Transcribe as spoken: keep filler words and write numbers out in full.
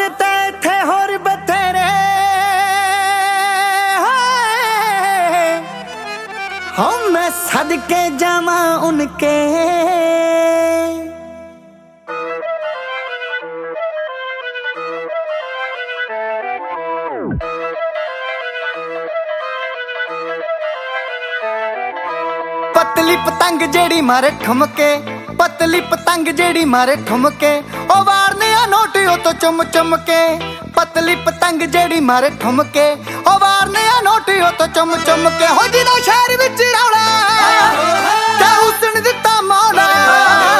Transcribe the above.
हुस्न ते थे होर बथेरे हम मैं सदके जावा उनके। पतली पतंग जेड़ी मारे ठुमके, पतली पतंग जेड़ी मारे ठुमके, ओ वारने आ नोट ओ तो चुम चुम के। पतली पतंग जेड़ी मारे ठुमके, ओ वारने आ नोट ओ तो चुम चुम के। हो जिनो शहर विच रौला ते हुस्न दिता मौला